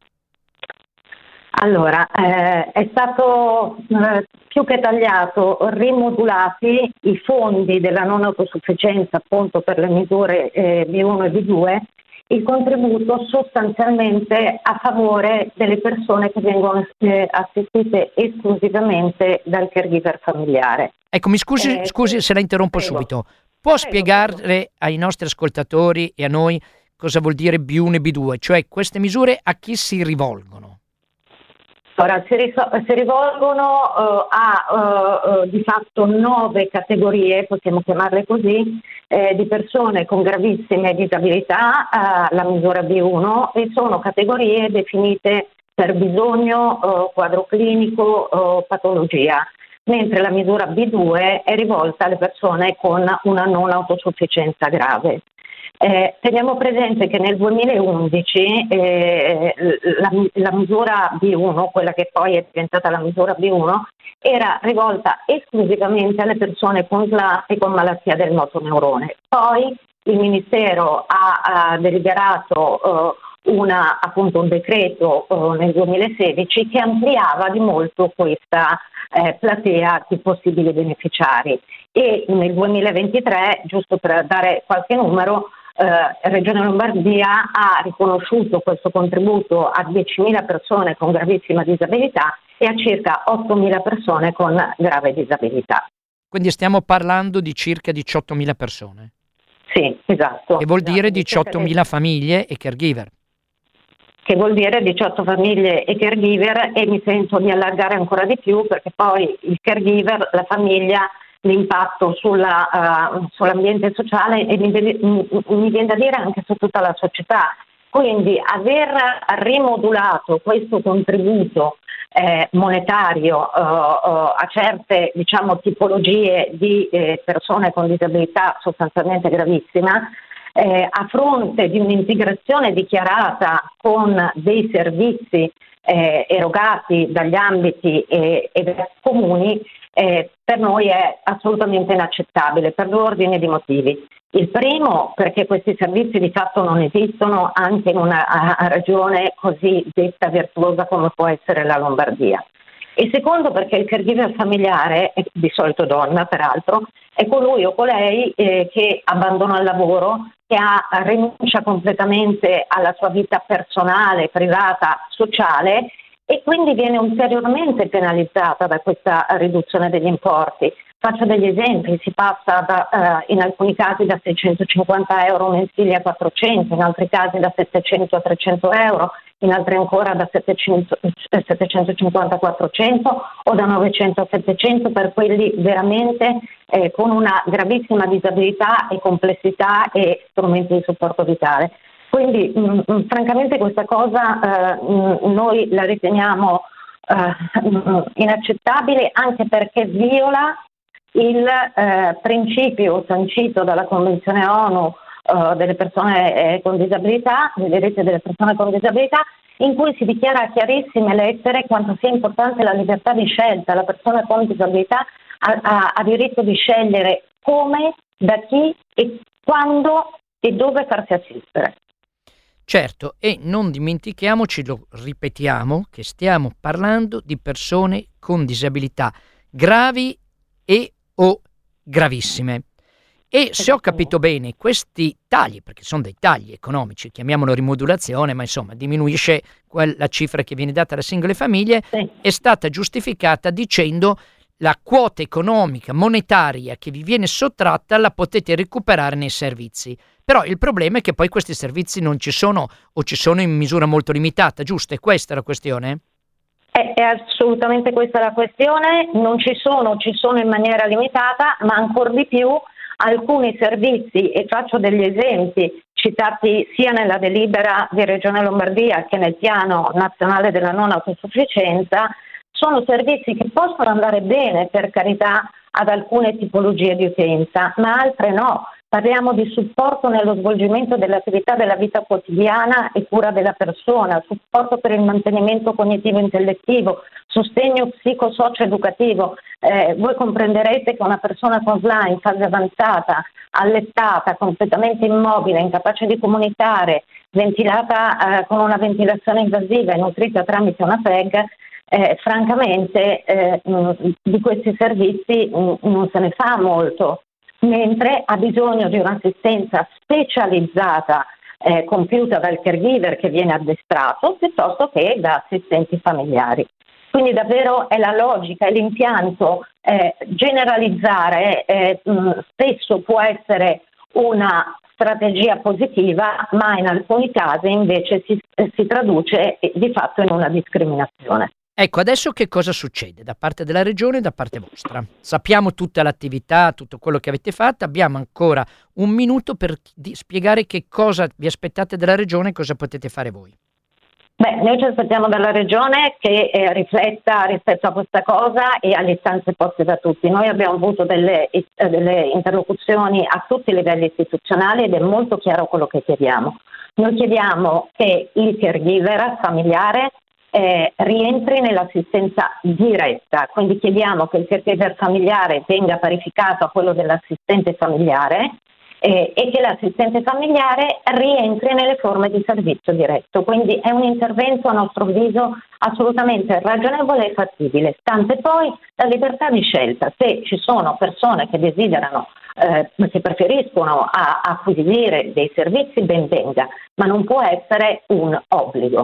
F: Allora, è stato più che tagliato, rimodulati i fondi della non autosufficienza appunto per le misure B1 e B2, il contributo sostanzialmente a favore delle persone che vengono assistite esclusivamente dal caregiver familiare.
B: Ecco, mi scusi se la interrompo subito. Può spiegare ai nostri ascoltatori e a noi cosa vuol dire B1 e B2? Cioè, queste misure a chi si rivolgono?
F: Ora, si rivolgono a di fatto 9 categorie, possiamo chiamarle così, di persone con gravissime disabilità, la misura B1, e sono categorie definite per bisogno, quadro clinico, patologia, mentre la misura B2 è rivolta alle persone con una non autosufficienza grave. Teniamo presente che nel 2011 la misura B1, quella che poi è diventata la misura B1, era rivolta esclusivamente alle persone con SLA e con malattia del motoneurone. Poi il Ministero ha deliberato un decreto nel 2016 che ampliava di molto questa platea di possibili beneficiari, e nel 2023, giusto per dare qualche numero, Regione Lombardia ha riconosciuto questo contributo a 10.000 persone con gravissima disabilità e a circa 8.000 persone con grave disabilità.
B: Quindi stiamo parlando di circa 18.000 persone?
F: Sì, esatto.
B: E vuol dire 18.000 famiglie e caregiver?
F: Che vuol dire 18 famiglie e caregiver, e mi sento di allargare ancora di più, perché poi il caregiver, la famiglia, l'impatto sull'ambiente sociale e mi viene da dire anche su tutta la società. Quindi aver rimodulato questo contributo monetario a certe tipologie di persone con disabilità sostanzialmente gravissima, a fronte di un'integrazione dichiarata con dei servizi erogati dagli ambiti e dai comuni, per noi è assolutamente inaccettabile per 2 ordini di motivi. Il primo, perché questi servizi di fatto non esistono anche in una regione così detta virtuosa come può essere la Lombardia. E secondo, perché il caregiver familiare, di solito donna peraltro, è colui o colei che abbandona il lavoro, che rinuncia completamente alla sua vita personale, privata, sociale, e quindi viene ulteriormente penalizzata da questa riduzione degli importi. Faccio degli esempi: si passa in alcuni casi da 650 euro mensili a 400, in altri casi da 700 a 300 euro, in altri ancora da 750 a 400 o da 900 a 700 per quelli veramente con una gravissima disabilità e complessità e strumenti di supporto vitale. Quindi francamente questa cosa noi la riteniamo inaccettabile, anche perché viola il principio sancito dalla Convenzione ONU delle persone con disabilità, dei diritti delle persone con disabilità, in cui si dichiara a chiarissime lettere quanto sia importante la libertà di scelta. La persona con disabilità ha diritto di scegliere come, da chi e quando e dove farsi assistere.
B: Certo, e non dimentichiamoci, lo ripetiamo, che stiamo parlando di persone con disabilità gravi e o gravissime. E se ho capito bene, questi tagli, perché sono dei tagli economici, chiamiamolo rimodulazione, ma insomma diminuisce la cifra che viene data alle singole famiglie,
F: Sì.
B: è stata giustificata dicendo la quota economica, monetaria che vi viene sottratta la potete recuperare nei servizi. Però il problema è che poi questi servizi non ci sono o ci sono in misura molto limitata, giusto? È questa la questione?
F: È assolutamente questa la questione, non ci sono in maniera limitata, ma ancor di più alcuni servizi, e faccio degli esempi citati sia nella delibera di Regione Lombardia che nel piano nazionale della non autosufficienza, sono servizi che possono andare bene, per carità, ad alcune tipologie di utenza, ma altre no. Parliamo di supporto nello svolgimento dell'attività della vita quotidiana e cura della persona, supporto per il mantenimento cognitivo-intellettivo, sostegno psicosocio-educativo. Voi comprenderete che una persona con SLA in fase avanzata, allettata, completamente immobile, incapace di comunicare, ventilata con una ventilazione invasiva e nutrita tramite una PEG, francamente di questi servizi non se ne fa molto, mentre ha bisogno di un'assistenza specializzata compiuta dal caregiver che viene addestrato piuttosto che da assistenti familiari. Quindi davvero è la logica, è l'impianto. Generalizzare spesso può essere una strategia positiva, ma in alcuni casi invece si traduce di fatto in una discriminazione.
B: Ecco, adesso che cosa succede da parte della Regione e da parte vostra? Sappiamo tutta l'attività, tutto quello che avete fatto, abbiamo ancora un minuto per spiegare che cosa vi aspettate dalla Regione e cosa potete fare voi.
F: Noi ci aspettiamo dalla Regione che rifletta rispetto a questa cosa e alle istanze poste da tutti. Noi abbiamo avuto delle interlocuzioni a tutti i livelli istituzionali ed è molto chiaro quello che chiediamo. Noi chiediamo che il caregiver familiare rientri nell'assistenza diretta, quindi chiediamo che il caregiver familiare venga parificato a quello dell'assistente familiare e che l'assistente familiare rientri nelle forme di servizio diretto. Quindi è un intervento a nostro avviso assolutamente ragionevole e fattibile, stante poi la libertà di scelta. Se ci sono persone che desiderano, che preferiscono acquisire dei servizi, ben venga, ma non può essere un obbligo.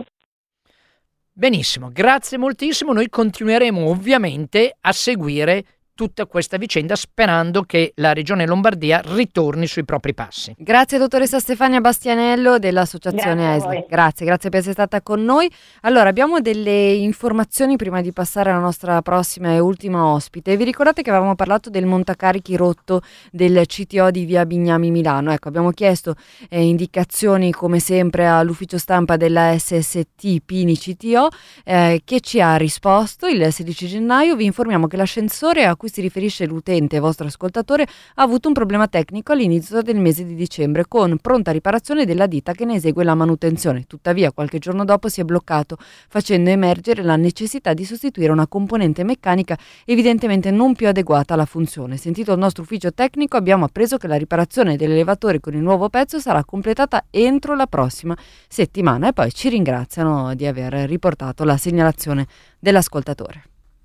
B: Benissimo, grazie moltissimo. Noi continueremo ovviamente a seguire tutta questa vicenda sperando che la Regione Lombardia ritorni sui propri passi.
A: Grazie dottoressa Stefania Bastianello dell'associazione ESLE. Grazie per essere stata con noi. Allora, abbiamo delle informazioni prima di passare alla nostra prossima e ultima ospite. Vi ricordate che avevamo parlato del montacarichi rotto del CTO di via Bignami Milano? Ecco, abbiamo chiesto indicazioni come sempre all'ufficio stampa della SST Pini CTO che ci ha risposto il 16 gennaio. Vi informiamo che l'ascensore a cui si riferisce l'utente, vostro ascoltatore, ha avuto un problema tecnico all'inizio del mese di dicembre con pronta riparazione della ditta che ne esegue la manutenzione. Tuttavia qualche giorno dopo si è bloccato, facendo emergere la necessità di sostituire una componente meccanica evidentemente non più adeguata alla funzione. Sentito il nostro ufficio tecnico, abbiamo appreso che la riparazione dell'elevatore con il nuovo pezzo sarà completata entro la prossima settimana e poi ci ringraziano di aver riportato la segnalazione dell'ascoltatore.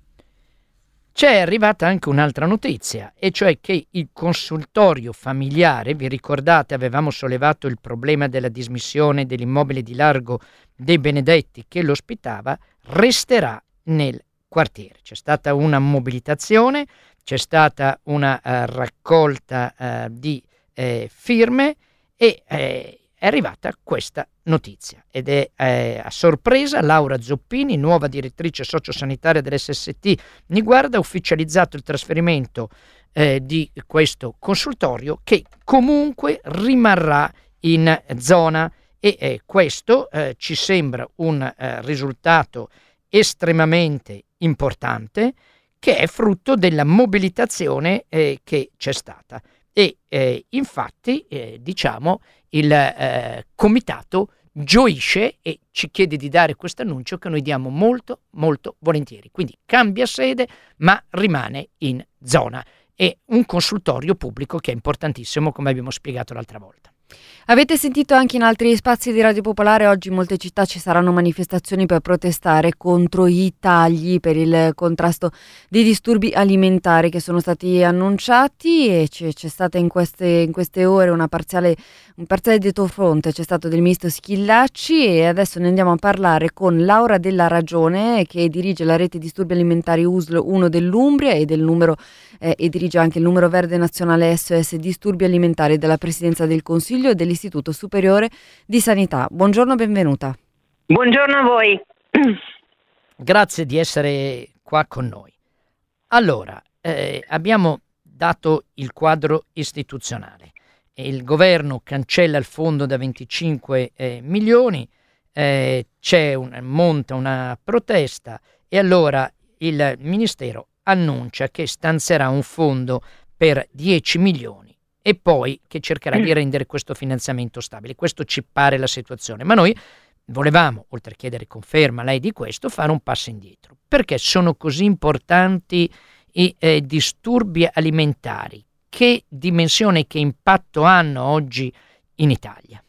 B: C'è arrivata anche un'altra notizia, e cioè che il consultorio familiare, vi ricordate avevamo sollevato il problema della dismissione dell'immobile di Largo dei Benedetti che lo ospitava, resterà nel quartiere. C'è stata una mobilitazione, c'è stata una raccolta di firme e è arrivata questa notizia ed è a sorpresa. Laura Zoppini, nuova direttrice sociosanitaria dell'SST Niguarda, ha ufficializzato il trasferimento di questo consultorio che comunque rimarrà in zona questo ci sembra un risultato estremamente importante, che è frutto della mobilitazione che c'è stata. E infatti diciamo il comitato gioisce e ci chiede di dare questo annuncio, che noi diamo molto molto volentieri. Quindi cambia sede ma rimane in zona, e un consultorio pubblico che è importantissimo, come abbiamo spiegato l'altra volta.
A: Avete sentito anche in altri spazi di Radio Popolare, oggi in molte città ci saranno manifestazioni per protestare contro i tagli per il contrasto dei disturbi alimentari che sono stati annunciati, e c'è stata in queste ore un parziale dietofront, c'è stato del ministro Schillaci, e adesso ne andiamo a parlare con Laura Della Ragione, che dirige la rete disturbi alimentari USL 1 dell'Umbria e dirige anche il numero verde nazionale SOS disturbi alimentari della Presidenza del Consiglio e dell'Istituto Superiore di Sanità. Buongiorno, benvenuta.
G: Buongiorno a voi.
B: Grazie di essere qua con noi. Allora, abbiamo dato il quadro istituzionale. Il governo cancella il fondo da 25 milioni, monta una protesta, e allora il Ministero annuncia che stanzierà un fondo per 10 milioni e poi che cercherà di rendere questo finanziamento stabile. Questo ci pare la situazione, ma noi volevamo, oltre a chiedere conferma a lei di questo, fare un passo indietro. Perché sono così importanti i disturbi alimentari? Che dimensione e che impatto hanno oggi in Italia?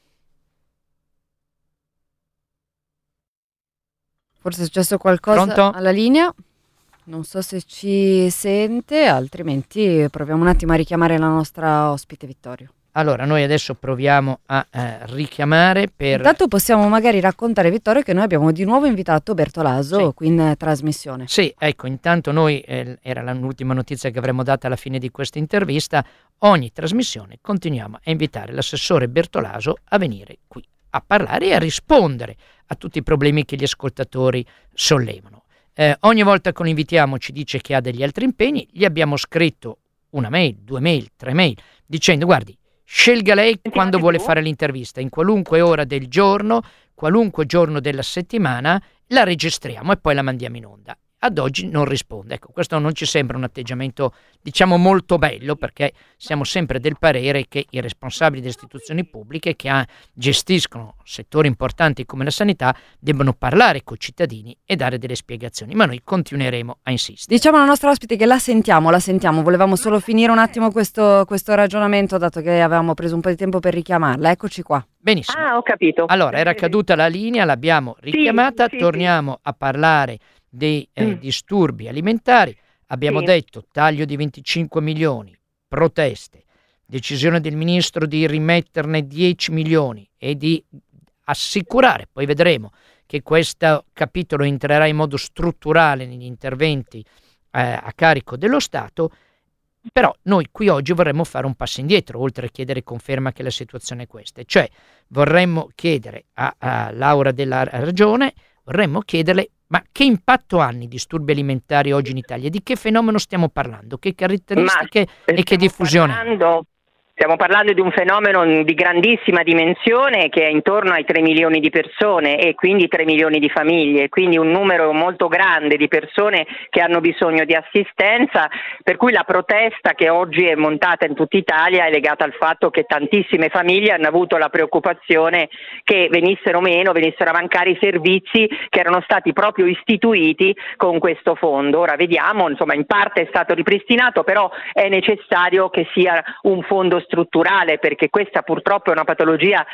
A: Forse è successo qualcosa.
B: Pronto?
A: Alla linea? Non so se ci sente, altrimenti proviamo un attimo a richiamare la nostra ospite Vittorio.
B: Allora, noi adesso proviamo a richiamare per...
A: Intanto possiamo magari raccontare, Vittorio, che noi abbiamo di nuovo invitato Bertolaso qui in trasmissione.
B: Sì, ecco, intanto noi, era l'ultima notizia che avremmo data alla fine di questa intervista, ogni trasmissione continuiamo a invitare l'assessore Bertolaso a venire qui a parlare e a rispondere a tutti i problemi che gli ascoltatori sollevano. Ogni volta che lo invitiamo ci dice che ha degli altri impegni, gli abbiamo scritto una mail, 2 mail, 3 mail, dicendo: guardi, scelga lei quando vuole fare l'intervista, in qualunque ora del giorno, qualunque giorno della settimana, la registriamo e poi la mandiamo in onda. Ad oggi non risponde. Ecco, questo non ci sembra un atteggiamento, diciamo, molto bello, perché siamo sempre del parere che i responsabili delle istituzioni pubbliche che gestiscono settori importanti come la sanità debbano parlare con i cittadini e dare delle spiegazioni, ma noi continueremo a insistere.
A: Diciamo alla nostra ospite che la sentiamo, volevamo solo finire un attimo questo ragionamento, dato che avevamo preso un po' di tempo per richiamarla. Eccoci qua.
B: Benissimo.
G: Ah, ho capito.
B: Allora, era caduta la linea, l'abbiamo richiamata, torniamo a parlare dei disturbi alimentari. Abbiamo detto taglio di 25 milioni, proteste, decisione del ministro di rimetterne 10 milioni e di assicurare, poi vedremo, che questo capitolo entrerà in modo strutturale negli interventi a carico dello Stato. Però noi qui oggi vorremmo fare un passo indietro, oltre a chiedere conferma che la situazione è questa, cioè vorremmo chiedere a Laura Della Ragione, vorremmo chiederle: ma che impatto hanno i disturbi alimentari oggi in Italia? Di che fenomeno stiamo parlando? Che caratteristiche e che diffusione hanno?
G: Stiamo parlando di un fenomeno di grandissima dimensione che è intorno ai 3 milioni di persone e quindi 3 milioni di famiglie, quindi un numero molto grande di persone che hanno bisogno di assistenza, per cui la protesta che oggi è montata in tutta Italia è legata al fatto che tantissime famiglie hanno avuto la preoccupazione che venissero a mancare i servizi che erano stati proprio istituiti con questo fondo. Ora vediamo, insomma, in parte è stato ripristinato, però è necessario che sia un fondo strutturale, perché questa purtroppo è una patologia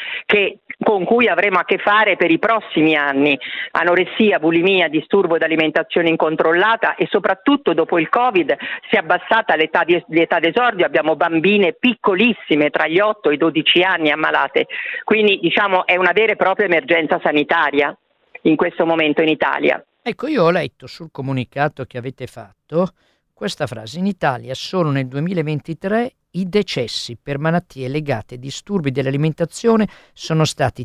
G: con cui avremo a che fare per i prossimi anni: anoressia, bulimia, disturbo d'alimentazione incontrollata, e soprattutto dopo il Covid si è abbassata l'età d'esordio, abbiamo bambine piccolissime tra gli 8 e i 12 anni ammalate, quindi diciamo è una vera e propria emergenza sanitaria in questo momento in Italia.
B: Ecco, io ho letto sul comunicato che avete fatto questa frase: in Italia solo nel 2023 i decessi per malattie legate ai disturbi dell'alimentazione sono stati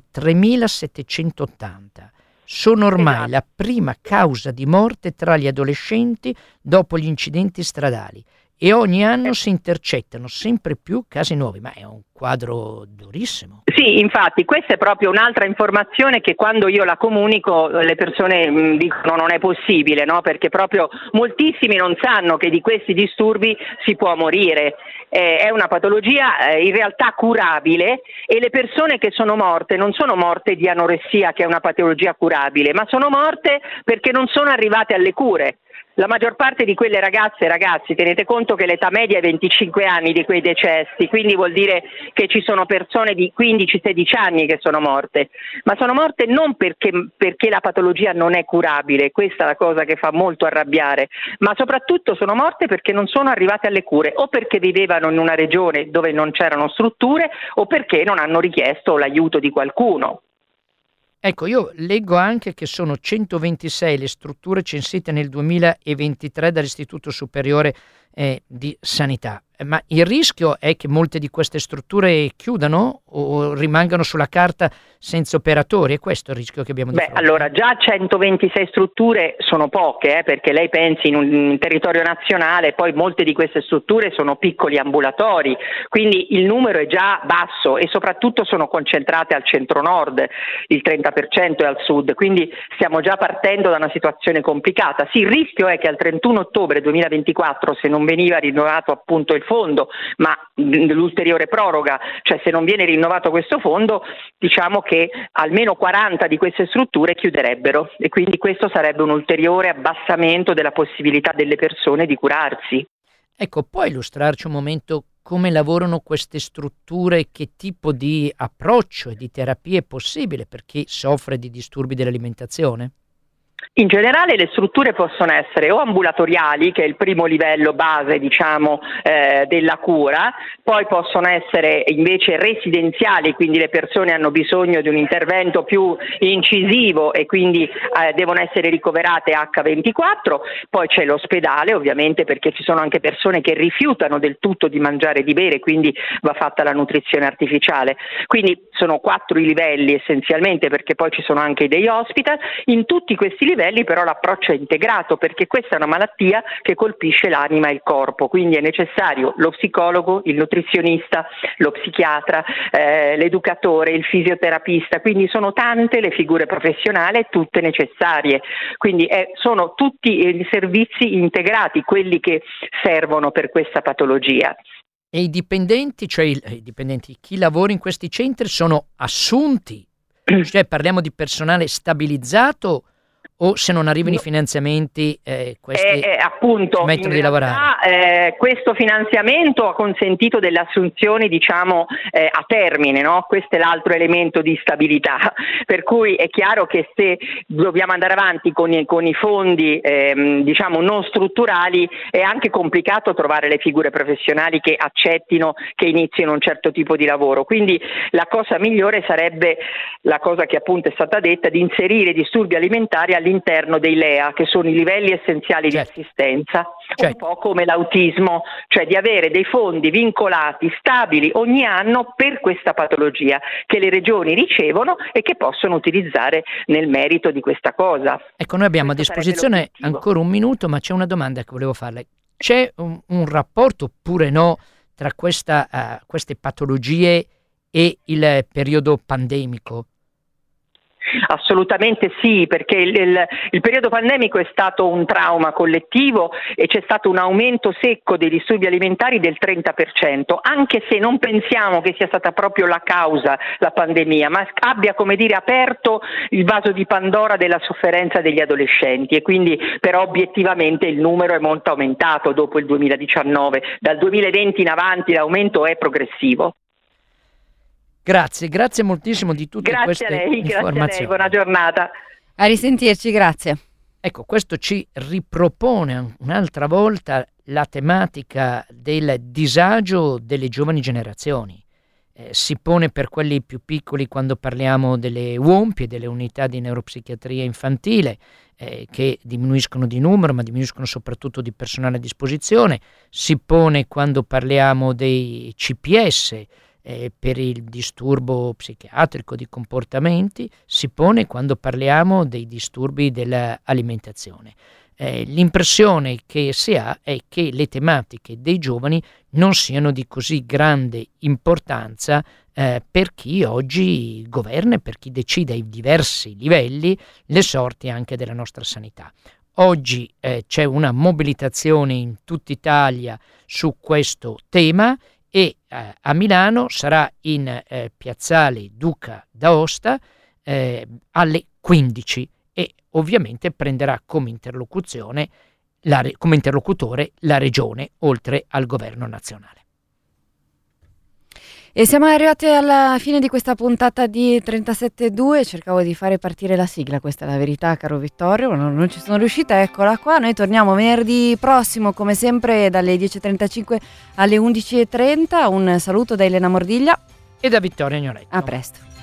B: 3.780. Sono ormai la prima causa di morte tra gli adolescenti dopo gli incidenti stradali e ogni anno si intercettano sempre più casi nuovi, ma è un quadro durissimo.
G: Sì, infatti questa è proprio un'altra informazione che quando io la comunico le persone dicono non è possibile, no? Perché proprio moltissimi non sanno che di questi disturbi si può morire. È una patologia in realtà curabile e le persone che sono morte non sono morte di anoressia, che è una patologia curabile, ma sono morte perché non sono arrivate alle cure. La maggior parte di quelle ragazze e ragazzi, tenete conto che l'età media è 25 anni di quei decessi, quindi vuol dire che ci sono persone di 15-16 anni che sono morte, ma sono morte non perché la patologia non è curabile, questa è la cosa che fa molto arrabbiare, ma soprattutto sono morte perché non sono arrivate alle cure, o perché vivevano in una regione dove non c'erano strutture, o perché non hanno richiesto l'aiuto di qualcuno.
B: Ecco, io leggo anche che sono 126 le strutture censite nel 2023 dall'Istituto Superiore di Sanità, ma il rischio è che molte di queste strutture chiudano o rimangano sulla carta senza operatori, è questo il rischio che abbiamo di fronte?
G: Allora già 126 strutture sono poche, perché lei pensi in un territorio nazionale, poi molte di queste strutture sono piccoli ambulatori, quindi il numero è già basso e soprattutto sono concentrate al centro-nord, il 30% è al sud, quindi stiamo già partendo da una situazione complicata. Sì, il rischio è che al 31 ottobre 2024, se non veniva rinnovato appunto il fondo, ma l'ulteriore proroga, cioè se non viene rinnovato questo fondo, diciamo che almeno 40 di queste strutture chiuderebbero e quindi questo sarebbe un ulteriore abbassamento della possibilità delle persone di curarsi.
B: Ecco, puoi illustrarci un momento come lavorano queste strutture, che tipo di approccio e di terapia è possibile per chi soffre di disturbi dell'alimentazione?
G: In generale le strutture possono essere o ambulatoriali, che è il primo livello base della cura, poi possono essere invece residenziali, quindi le persone hanno bisogno di un intervento più incisivo e quindi devono essere ricoverate H24, poi c'è l'ospedale ovviamente perché ci sono anche persone che rifiutano del tutto di mangiare e di bere, quindi va fatta la nutrizione artificiale. Quindi sono 4 i livelli essenzialmente, perché poi ci sono anche dei hospital. In tutti questi livelli però l'approccio è integrato, perché questa è una malattia che colpisce l'anima e il corpo, quindi è necessario lo psicologo, il nutrizionista, lo psichiatra, l'educatore, il fisioterapista, quindi sono tante le figure professionali, tutte necessarie, quindi sono tutti servizi integrati quelli che servono per questa patologia.
B: E i dipendenti, cioè i dipendenti, chi lavora in questi centri sono assunti? Cioè parliamo di personale stabilizzato o se non arrivano i finanziamenti questi
G: appunto,
B: smettono di lavorare?
G: Questo finanziamento ha consentito delle assunzioni a termine, no? Questo è l'altro elemento di stabilità, per cui è chiaro che se dobbiamo andare avanti con i fondi non strutturali è anche complicato trovare le figure professionali che accettino che inizino un certo tipo di lavoro, quindi la cosa migliore sarebbe la cosa che appunto è stata detta, di inserire i disturbi alimentari all'interno dei LEA, che sono i livelli essenziali di assistenza, un po' come l'autismo, cioè di avere dei fondi vincolati, stabili ogni anno per questa patologia, che le regioni ricevono e che possono utilizzare nel merito di questa cosa.
B: Ecco, noi abbiamo a disposizione ancora un minuto, ma c'è una domanda che volevo farle. C'è un rapporto, oppure no, tra queste patologie e il periodo pandemico?
G: Assolutamente sì, perché il periodo pandemico è stato un trauma collettivo e c'è stato un aumento secco dei disturbi alimentari del 30%, anche se non pensiamo che sia stata proprio la causa la pandemia, ma abbia, come dire, aperto il vaso di Pandora della sofferenza degli adolescenti, e quindi però obiettivamente il numero è molto aumentato dopo il 2019, dal 2020 in avanti l'aumento è progressivo.
B: Grazie moltissimo di tutte queste informazioni.
G: Grazie a lei, buona giornata.
A: A risentirci, grazie.
B: Ecco, questo ci ripropone un'altra volta la tematica del disagio delle giovani generazioni. Si pone per quelli più piccoli quando parliamo delle UOMPI, delle unità di neuropsichiatria infantile, che diminuiscono di numero, ma diminuiscono soprattutto di personale a disposizione. Si pone quando parliamo dei CPS, per il disturbo psichiatrico di comportamenti, si pone quando parliamo dei disturbi dell'alimentazione. l'impressione che si ha è che le tematiche dei giovani non siano di così grande importanza per chi oggi governa e per chi decide ai diversi livelli le sorti anche della nostra sanità. Oggi c'è una mobilitazione in tutta Italia su questo tema e a Milano sarà in piazzale Duca d'Aosta alle 15 e ovviamente prenderà come interlocutore la Regione oltre al Governo nazionale.
A: E siamo arrivati alla fine di questa puntata di 37.2, cercavo di fare partire la sigla, questa è la verità, caro Vittorio, ma non ci sono riuscita, eccola qua. Noi torniamo venerdì prossimo come sempre dalle 10.35 alle 11.30, un saluto da Elena Mordiglia
B: e da Vittorio Agnoletto.
A: A presto.